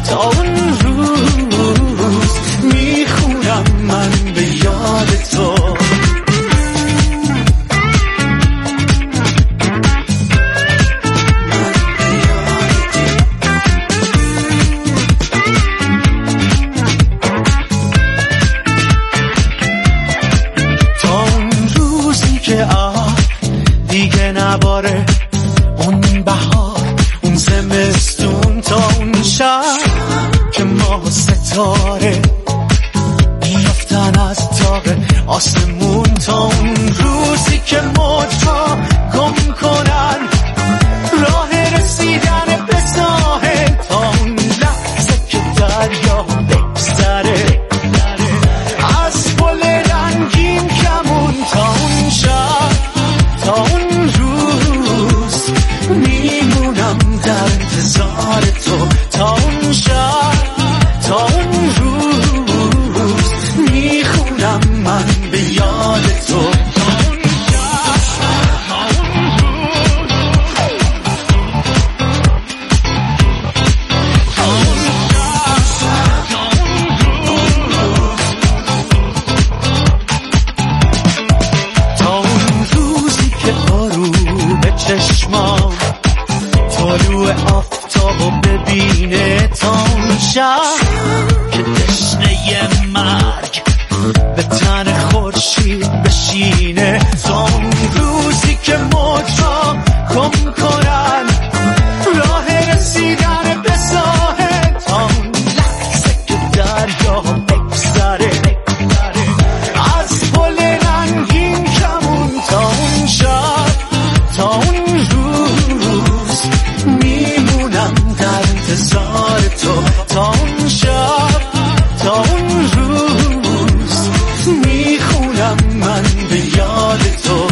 تا اون روز میخونم من به یاد تو. دیگه نباره اون بهار اون زمستون، تا اون شب که ماه و ستاره بیافتن از تاق آسمون، تا اون روزی که موج‌ها گم کنن راه رسیدن به ساحل، تا اون لحظه که دریا بگذره از پل رنگین کمون، تا اون شب تا اون روز میمونم در انتظار تو، تا اون شب تا اون روز میخونم من به یاد تو. چشمام طلوع آفتابو ببینه، تا اون شب که تشنه مرگ به تن خورشید بشینه، تا اون روزی که موج‌ها گم کنن راه رسیدن به ساحل، تا اون لحظه که دریا بگذره از پل رنگین کمون، تا اون شب تا اون روز میمونم در انتظار تو، تا اون شب تا اون روز میخونم من به یاد تو.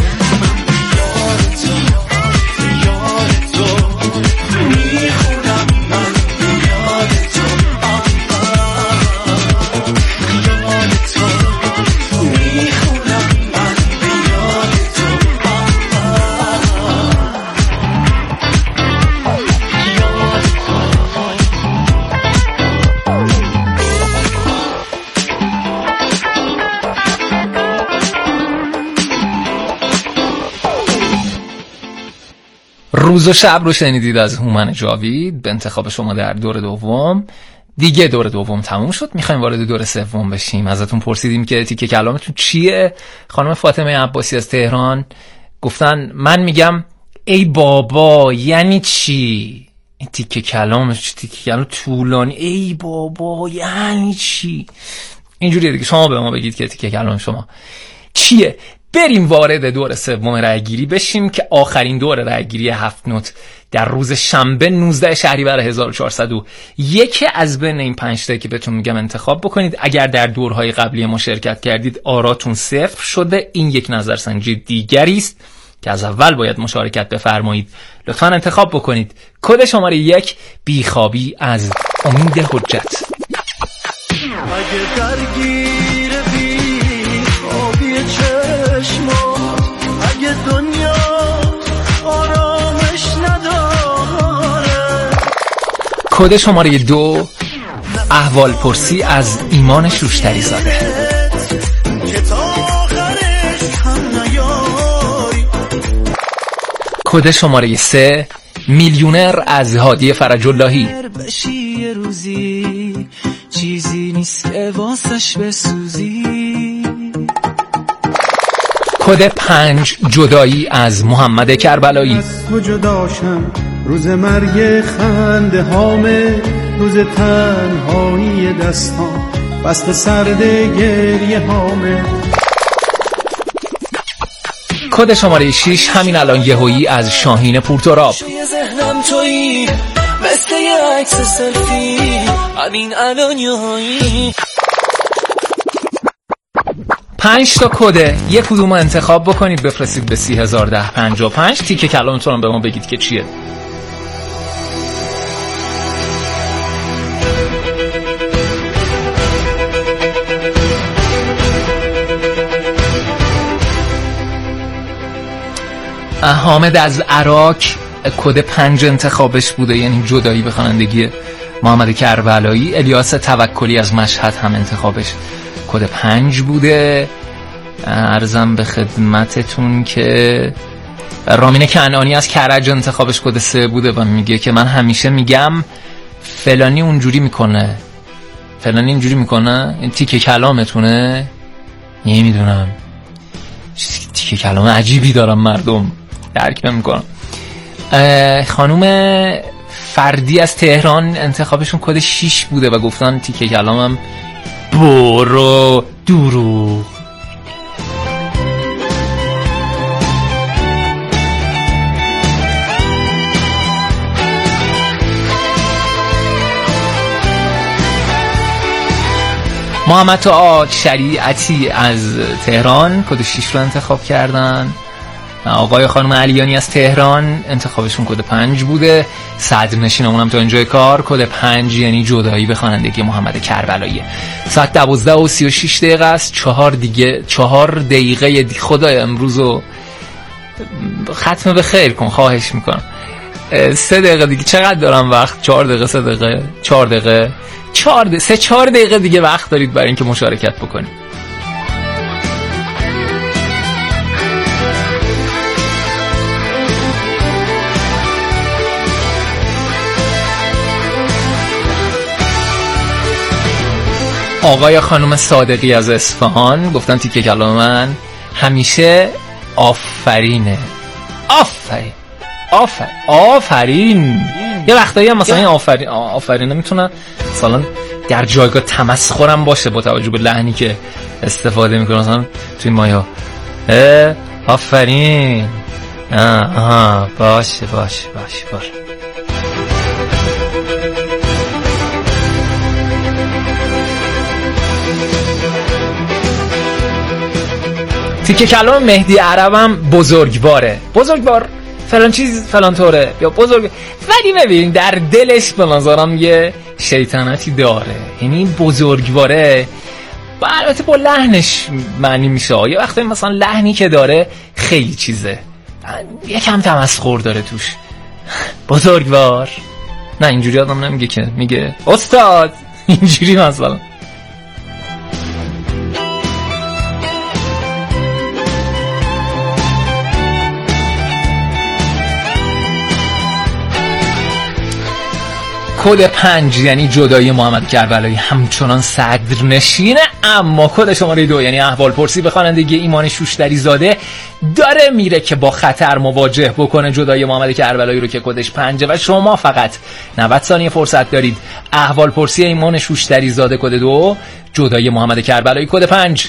روز و شب رو شنیدید از هومن جاوید به انتخاب شما در دور دوم. دیگه دور دوم تموم شد، میخوایم وارد دور سوم بشیم. ازتون پرسیدیم که تیکه کلامتون چیه. خانم فاطمه عباسی از تهران گفتن من میگم ای بابا یعنی چی؟ این تیکه کلامش تیکه کلام طولانی، ای بابا یعنی چی؟ اینجوریه دیگه. شما به ما بگید که تیکه کلام شما چیه. بریم وارد دور سوم رأی‌گیری بشیم که آخرین دور رأی‌گیری 7 نوت در روز شنبه 19 شهریور 1401 از بین این 5 تا که بهتون میگم انتخاب بکنید. اگر در دورهای قبلی ما شرکت کردید آراتون 0 شده، این یک نظرسنجی دیگری است که از اول باید مشارکت بفرمایید. لطفاً انتخاب بکنید. کد شماره 1 بیخوابی از امید حجت. اگه درگیر بیخوابی چشمات، اگه دنیا آرامش نداره. کد شماره 2 احوال پرسی از ایمان شوشتری زاده. کد شماره 3 میلیونر از هادی فرج اللهی. چیزی نیست که واسش بسوزی. کد 5 جدایی از محمد کربلایی. از تو جداشم روز مرگ خنده هامه، روز تنهایی دستام بست سرد گریه هامه. کد شماره 6 همین الان یهویی از شاهین پورتراب. ذهنم تویی مثل یه عکس سلفی، همین الان یهویی. 5 تا کده، یک کدوم انتخاب بکنید بفرستید به 301055. تیکه کلامتون رو به ما بگید که چیه. حامد از عراق کد 5 انتخابش بوده، یعنی جدایی به خوانندگی محمد کربلایی. الیاس توکلی از مشهد هم انتخابش کد 5 بوده. عرضم به خدمتتون که رامین کنعانی از کرج انتخابش کد 3 بوده و میگه که من همیشه میگم فلانی اونجوری میکنه، فلانی اینجوری میکنه. این تیکه کلامتونه؟ نمیدونم، تیکه کلام عجیبی دارم مردم، درک نمیکنم. خانوم فردی از تهران انتخابشون کد 6 بوده و گفتن تیکه کلامم برو دروغ. محمد طاعات شریعتی از تهران کد 6 رو انتخاب کردن. آقای خانم علیانی از تهران انتخابشون کد 5 بوده. صدرنشینمون هم تا اینجای کار کد 5 یعنی جدایی به خوانندگی محمد کربلایی. ساعت 12:36 است. 4 دقیقه دیگه. خدای امروزو ختم به خیر کن خواهش میکنم. 3 دقیقه دیگه چقدر دارم وقت؟ 4 دقیقه 3 دقیقه 4 دقیقه 4 دقیقه دیگه وقت دارید برای اینکه مشارکت بکنید. آقای خانم صادقی از اصفهان گفتن تیکه کلام من همیشه آفرینه. آفرین. یه وقتایی هم مثلا آفرین میتونه مثلا در جایگاه تمسخرم باشه با توجه به لحنی که استفاده میکنه. مثلا توی مایا آفرین. باشه. تیکه کلام مهدی عربم بزرگوار فلان چیز فلان طوره یا بزرگ، ولی ببین در دلش به نظرم یه شیطنتی داره. یعنی بزرگواره البته با لحنش معنی میشه. یه وقتی مثلا لحنی که داره خیلی چیزه، یکم تمسخر داره توش. بزرگوار نه اینجوری آدم نمیگه که، میگه استاد اینجوری مثلا. کد 5 یعنی جدایی محمد کربلایی همچنان صدرنشینه، اما کد شماره 2 یعنی احوالپرسی به خوانندگی ایمان شوشتری زاده داره میره که با خطر مواجه بکنه جدایی محمد کربلایی رو که کدش 5 و شما فقط 90 ثانیه فرصت دارید. احوالپرسی ایمان شوشتری زاده کد 2، جدایی محمد کربلایی کد 5.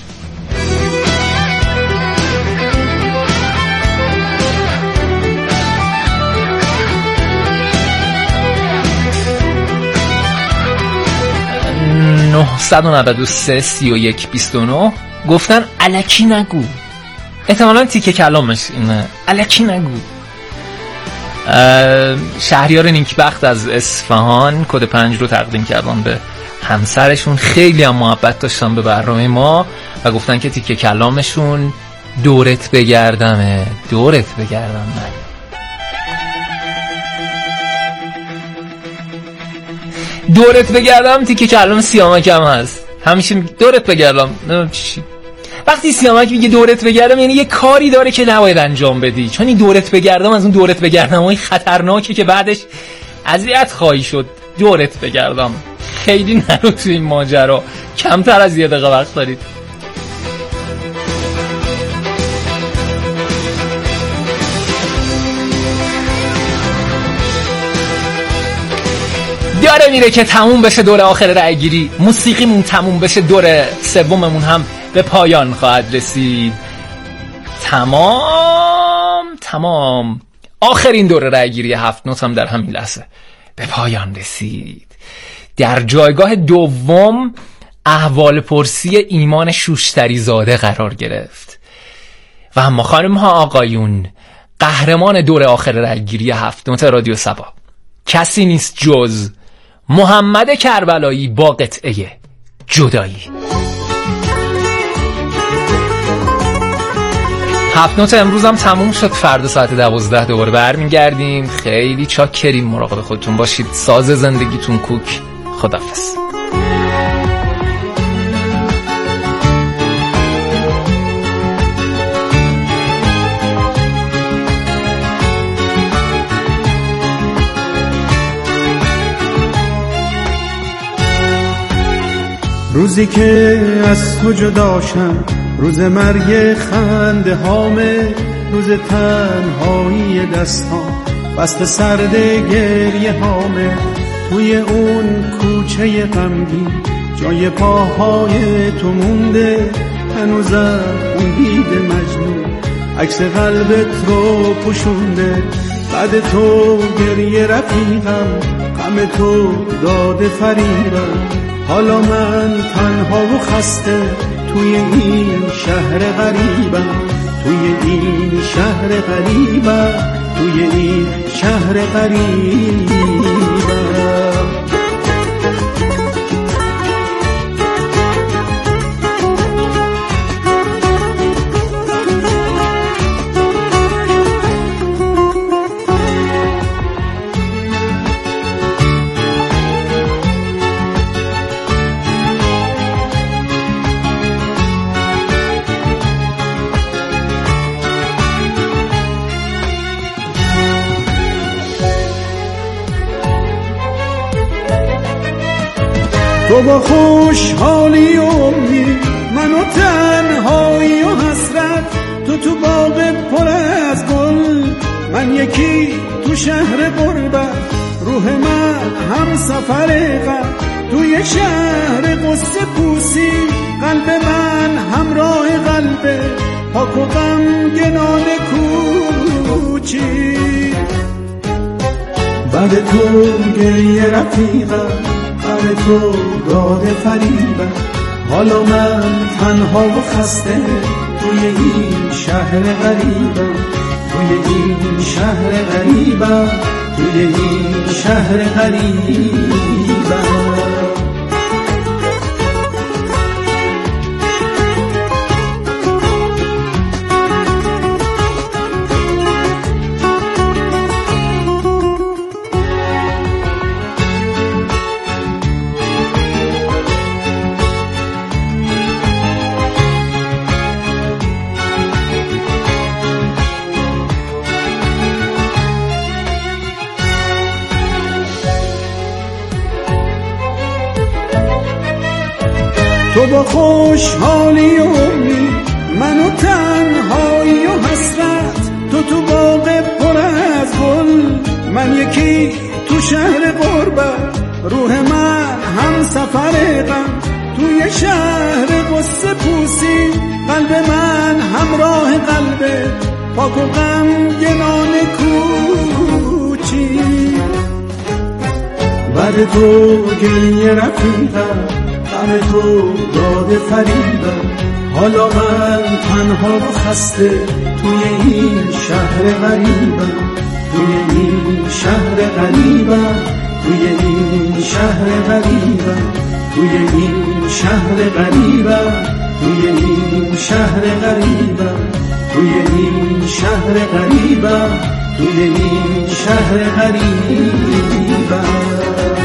(993) گفتن الکی نگو. احتمالاً تیکه کلامش اینه، الکی نگو. شهریار نیکبخت از اصفهان کد 5 رو تقدیم کردن به همسرشون. خیلی هم محبت داشتن به برنامه ما و گفتن که تیکه کلامشون دورت بگردم. دورت بگردم تیکه کلام سیامک هم هست. همیشه دورت بگردم. چی؟ وقتی سیامک میگه دورت بگردم یعنی یه کاری داره که نباید انجام بدی، چون این دورت بگردم از اون دورت بگردم های خطرناکه که بعدش اذیت خواهی شد. دورت بگردم. خیلی نرو تو این ماجرا، کمتر از 1 دقیقه وقت دارید. داره میره که تموم بشه دور آخر رای گیری، موسیقیمون تموم بشه، دور سوممون هم به پایان خواهد رسید. تمام آخرین دور رای گیری 7 نوت هم در همین لحظه به پایان رسید. در جایگاه دوم احوالپرسی ایمان شوشتری زاده قرار گرفت و اما خانم ها آقایون، قهرمان دور آخر رای گیری 7 نوت رادیو سبا کسی نیست جز محمد کربلایی با قطعه جدایی. هفت نوت امروز هم تموم شد. فردا ساعت 12 دوباره برمیگردیم. خیلی چاکریم، مراقب خودتون باشید. ساز زندگیتون کوک. خداحافظ. روزی که از تو جداشم، روز مرگ خنده هامه، روز تنهایی دستان بست سرد گریه هامه. توی اون کوچه غمگین جای پاهای تو مونده، هنوزم اون دید مجنون عکس قلبت رو پوشونده. بعد تو گریه رفیقم، غم تو داده فریبم. حالا من تنها و خسته توی این شهر غریبم، توی این شهر غریبم، توی این شهر غریبم. تو با خوشحالی و امید، من و تنهایی و حسرت. تو باغ پر از گل، من یکی تو شهر غربت. روح من هم سفر غم، توی شهر قصه پوسی. قلب من همراه قلب پاک و غمگنان کوچی. بعد تو گریه رفیقم، غم تو داده فریبم. حالا من تنها و خسته توی این شهر غریبم، توی این شهر غریبم، توی این شهر غریبم. تو با خوشحالی و امید، من و تنهایی و حسرت. تو باغ پر از گل، من یکی تو شهر غربت. روح من هم سفر غم، توی شهر قصه پوسی. قلب من همراه قلب پاک و غمگنان کوچی. بعد تو گریه رفیقم، غم تو داده فریبم. حالا من تنها و خسته توی این شهر غریبم، توی این شهر غریبم، توی این شهر غریبم، توی این شهر غریبم، توی این شهر غریبم، توی این شهر غریبم، توی این شهر غریبم.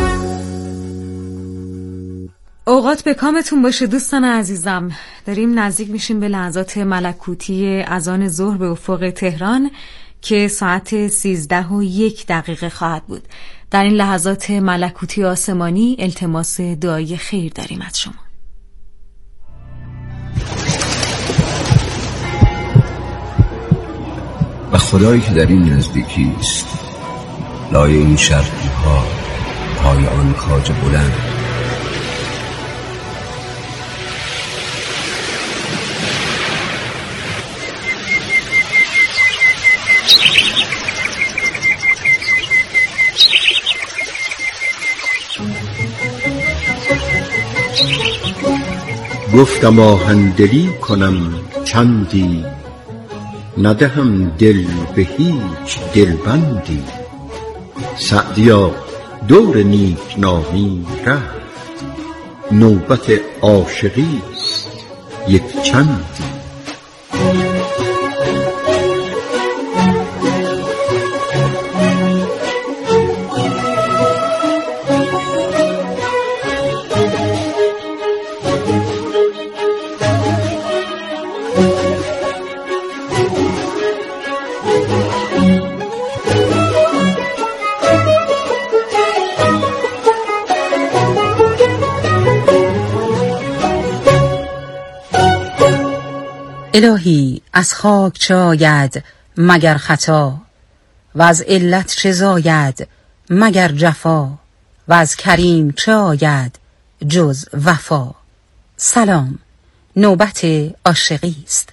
اوقات به کامتون باشه دوستان عزیزم. داریم نزدیک میشیم به لحظات ملکوتی اذان ظهر به افق تهران که ساعت 13:01 خواهد بود. در این لحظات ملکوتی آسمانی التماس دعای خیر داریم از شما. و خدایی که در این نزدیکی است، لای این شرقی ها، پای آن کاج بلند، گفتم آهندلی کنم چندی، ندهم دل به هیچ دلبندی. سعدیا دور نیکنامی رفت، نوبت عاشقی است یک چندی. الهی از خاک چه آید مگر خطا، و از علت چه زاید مگر جفا، و از کریم چه آید جز وفا. سلام، نوبت عاشقی است.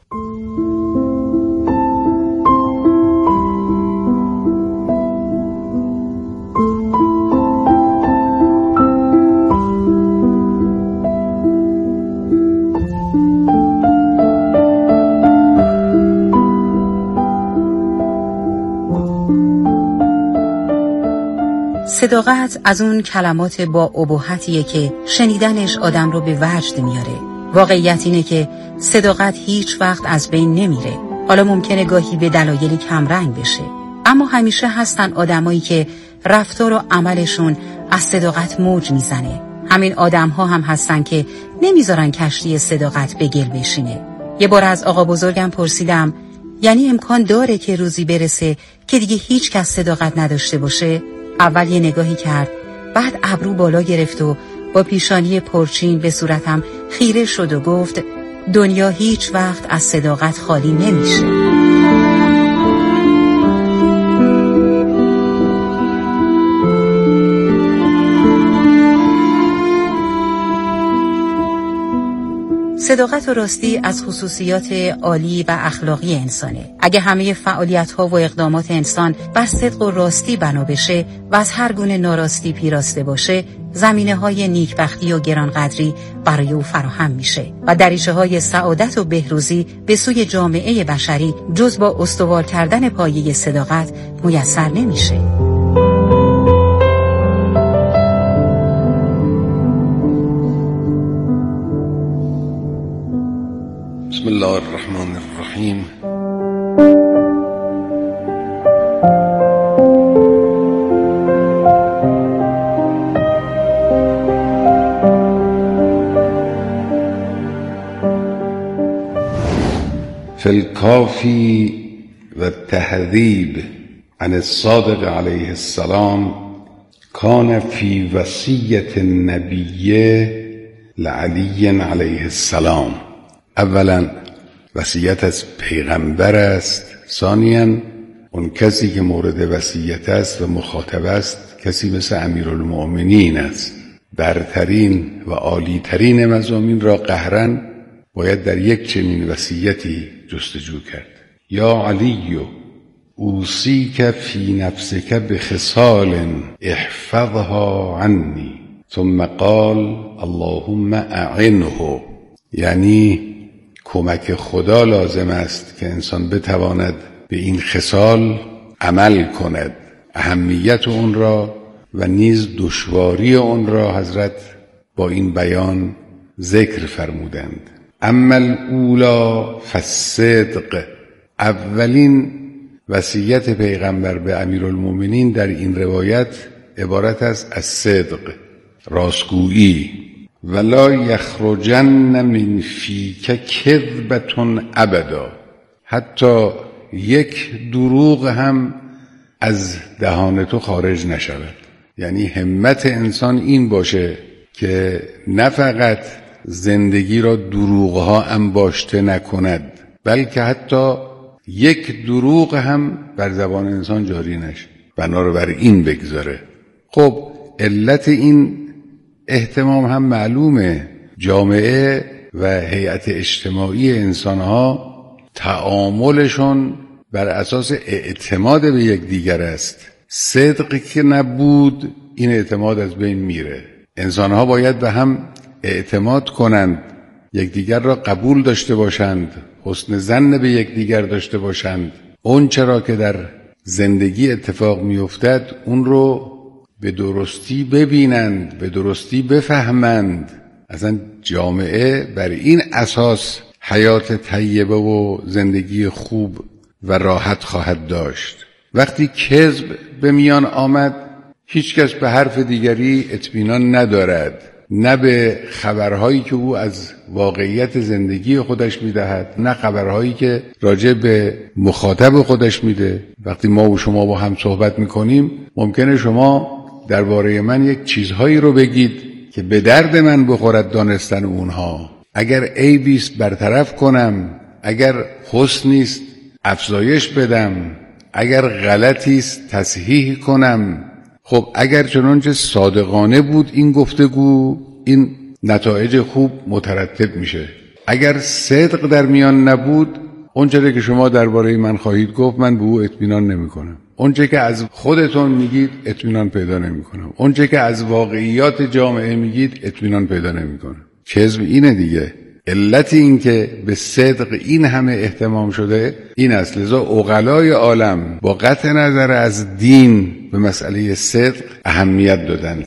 صداقت از اون کلمات با ابهتیه که شنیدنش آدم رو به وجد میاره. واقعیت اینه که صداقت هیچ وقت از بین نمیره. حالا ممکنه گاهی به دلایلی کمرنگ بشه، اما همیشه هستن آدمایی که رفتار و عملشون از صداقت موج میزنه. همین آدم‌ها هم هستن که نمیذارن کشتی صداقت به گل بشینه. یه بار از آقا بزرگم پرسیدم یعنی امکان داره که روزی برسه که دیگه هیچ کس صداقت نداشته باشه؟ اول یه نگاهی کرد، بعد ابرو بالا گرفت و با پیشانی پرچین به صورتم خیره شد و گفت دنیا هیچ وقت از صداقت خالی نمیشه. صداقت و راستی از خصوصیات عالی و اخلاقی انسانه. اگه همه فعالیت‌ها و اقدامات انسان بر صدق و راستی بنا بشه و از هر گونه ناراستی پیراسته باشه، زمینه‌های نیکبختی و گرانقدری برای او فراهم میشه و دریچه‌های سعادت و بهروزی به سوی جامعه بشری جز با استوار کردن پایه صداقت میسر نمیشه. بسم الله الرحمن الرحیم. فی الکافی و التهذیب عن الصادق علیه السلام کان فی وصیت النبی لعلی علیه السلام. اولا وصیت از پیغمبر است، ثانیاً اون کسی که مورد وصیت است و مخاطب است کسی مثل امیرالمؤمنین است. برترین و عالیترین مضامین را قهراً باید در یک چنین وصیتی جستجو کرد. یا علی اوصیک فی نفسک بخصال احفظها عنی، ثم قال اللهم اعنه. یعنی کمک خدا لازم است که انسان بتواند به این خصال عمل کند. اهمیت اون را و نیز دشواری اون را حضرت با این بیان ذکر فرمودند. اما الاولی فالصدق. اولین وصیت پیغمبر به امیرالمؤمنین در این روایت عبارت است از صدق، راستگویی. ولا یخرجن من فیک کذبة ابدا. حتی یک دروغ هم از دهان تو خارج نشود. یعنی همت انسان این باشه که نه فقط زندگی را دروغها انباشته نکند، بلکه حتی یک دروغ هم بر زبان انسان جاری نشه، بنابراین بگذاره. خب علت این اهتمام هم معلومه. جامعه و هیئت اجتماعی انسانها تعاملشون بر اساس اعتماد به یک دیگر است. صدقی که نبود این اعتماد از بین میره. انسانها باید به هم اعتماد کنند، یکدیگر را قبول داشته باشند، حسن ظن به یکدیگر داشته باشند. اون چرا که در زندگی اتفاق میافتد اون رو به درستی ببینند، به درستی بفهمند. اصلا جامعه بر این اساس حیات طیبه و زندگی خوب و راحت خواهد داشت. وقتی کذب به میان آمد هیچ کس به حرف دیگری اطمینان ندارد، نه به خبرهایی که او از واقعیت زندگی خودش میدهد، نه خبرهایی که راجع به مخاطب خودش میده. وقتی ما و شما با هم صحبت میکنیم ممکنه شما درباره من یک چیزهایی رو بگید که به درد من بخورد دانستن اونها. اگر عیبی است برطرف کنم، اگر حسنی است افزایش بدم، اگر غلطی است تصحیح کنم. خب اگر چنانچه صادقانه بود این گفتگو، این نتایج خوب مترتب میشه. اگر صدق در میان نبود، اونچه که شما درباره من خواهید گفت من به او اطمینان نمی‌کنم. اونچه که از خودتون میگید اطمینان پیدا نمی‌کنم. اونچه که از واقعیات جامعه میگید اطمینان پیدا نمی‌کنم. کذب اینه دیگه. علت این که به صدق این همه اهتمام شده این است. لذا عقلای عالم با قطع نظر از دین به مسئله صدق اهمیت دادند.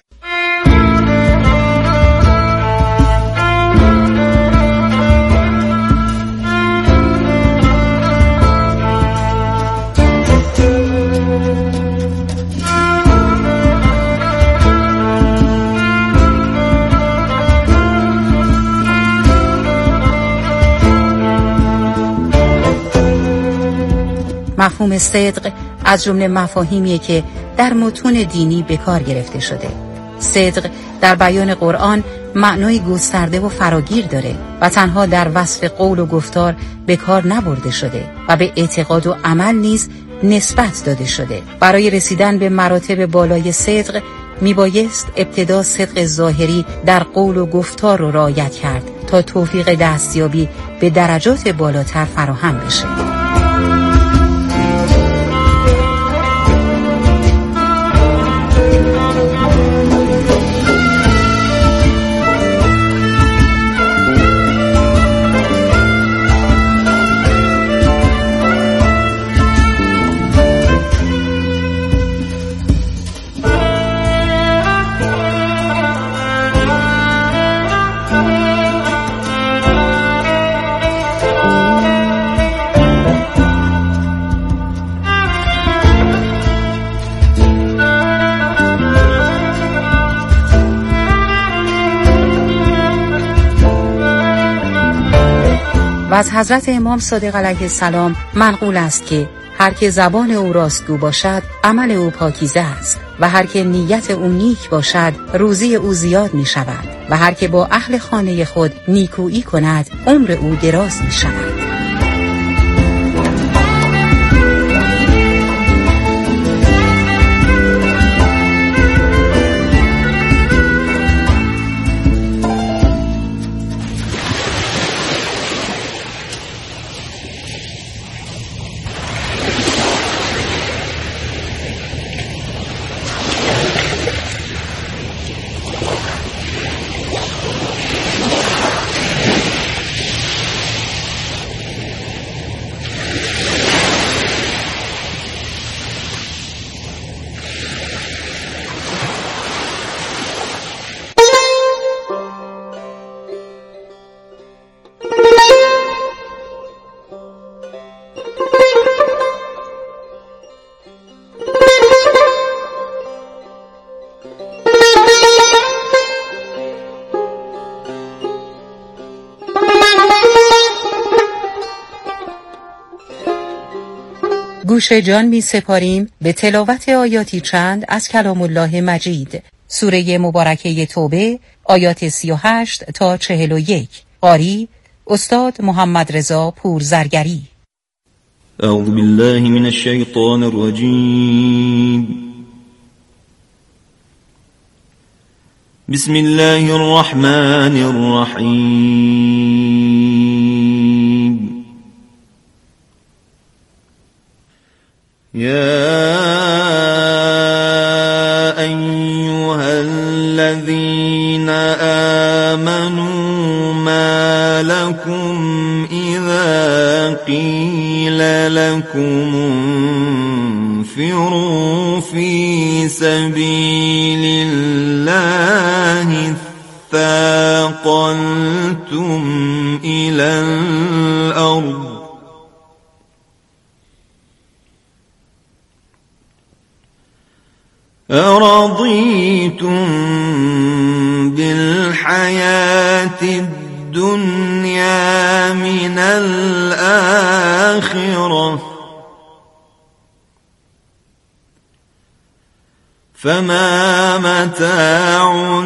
مفهوم صدق از جمله مفاهیمیه که در متون دینی به کار گرفته شده. صدق در بیان قرآن معنای گسترده و فراگیر داره و تنها در وصف قول و گفتار به کار نبرده شده و به اعتقاد و عمل نیز نسبت داده شده. برای رسیدن به مراتب بالای صدق میبایست ابتدا صدق ظاهری در قول و گفتار رو رعایت کرد تا توفیق دستیابی به درجات بالاتر فراهم بشه. و از حضرت امام صادق علیه السلام منقول است که هر که زبان او راستگو باشد عمل او پاکیزه است و هر که نیت او نیک باشد روزی او زیاد می شود و هر که با اهل خانه خود نیکویی کند عمر او دراز می شود. گوش جان می سپاریم به تلاوت آیاتی چند از کلام الله مجید، سوره مبارکه توبه، آیات 38 تا 41. قاری استاد محمد رضا پورزرگری. اعوذ بالله من الشیطان الرجیم. بسم الله الرحمن الرحیم. يا أيها الذين آمنوا ما لكم إذا قيل لكم انفروا في سبيل الله اثاقلتم إلى الأرض أرضيتم بالحياة الدنيا من الآخرة فما متاع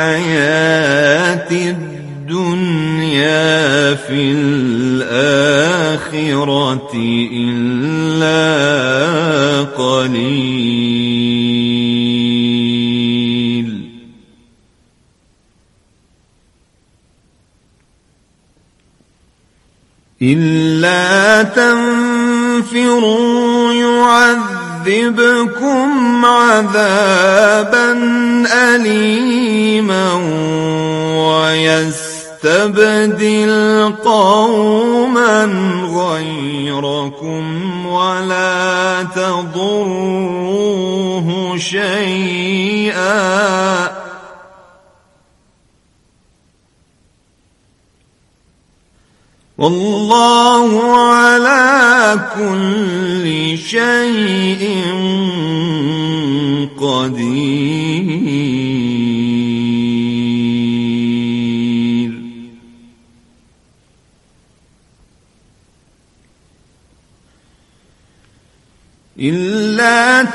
الحياة الدنيا في الآخرة الآخرة إلا قليل إلا تنفروا يعذبكم عذابا أليما ويستبدل قوما غيركم ولا تضروه شيئا والله على كل شيء قدير إلا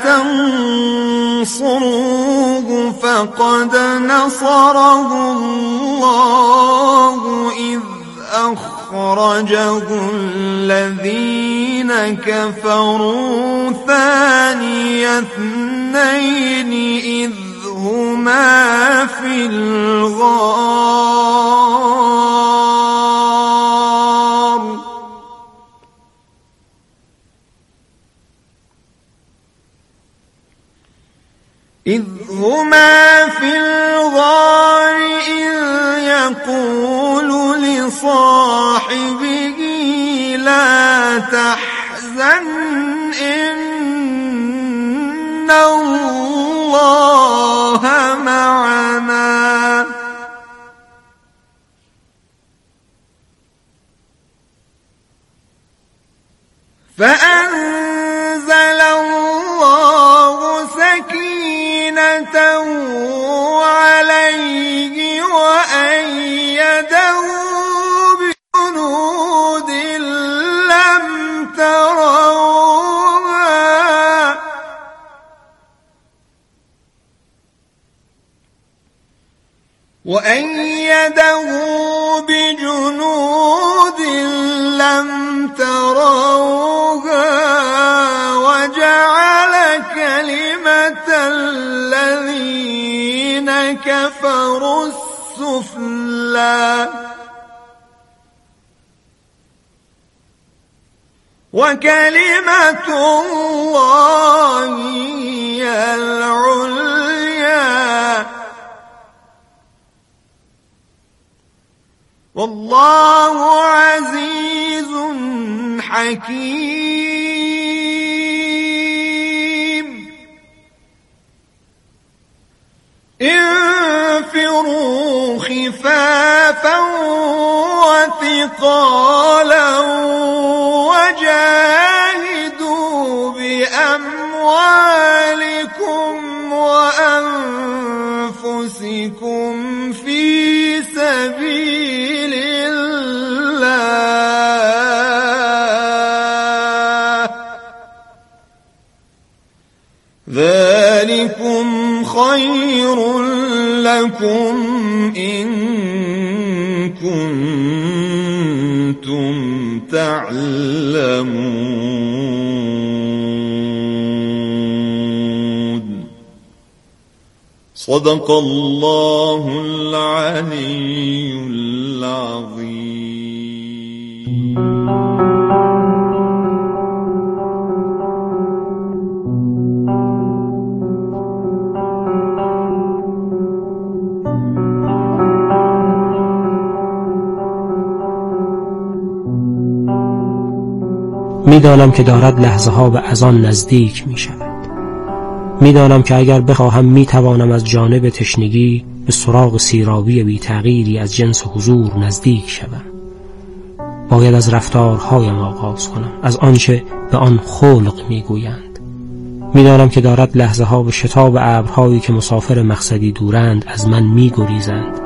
تنصروه فقد نصره الله إذ أخرجه الذين كفروا ثاني اثنين إذ هما في الغار إذ يقول لصاحبه لا تحزن إن الله معنا فأنزل الله سكينته عليه وأيده بجنود لم تروها وجعل كلمة الذين كفروا السفلى وكلمة الله هي العليا والله عزيز حكيم انفروا خفافا وثقالا وجاهدوا بأموالكم وأنفسكم في سبيل الله ذلكم خير لكم إن كنتم تعلمون صدق الله العلي العظيم. میدانم که دارد لحظه ها به اذان نزدیک می شود. میدانم که اگر بخواهم میتوانم از جانب تشنگی به سراغ سیرابی بی تغییری از جنس حضور نزدیک شوم. باید از رفتارهایم آغاز کنم، از آنچه به آن خلق میگویند. میدانم که دارد لحظه ها به شتاب ابرهایی که مسافر مقصدی دورند از من میگریزند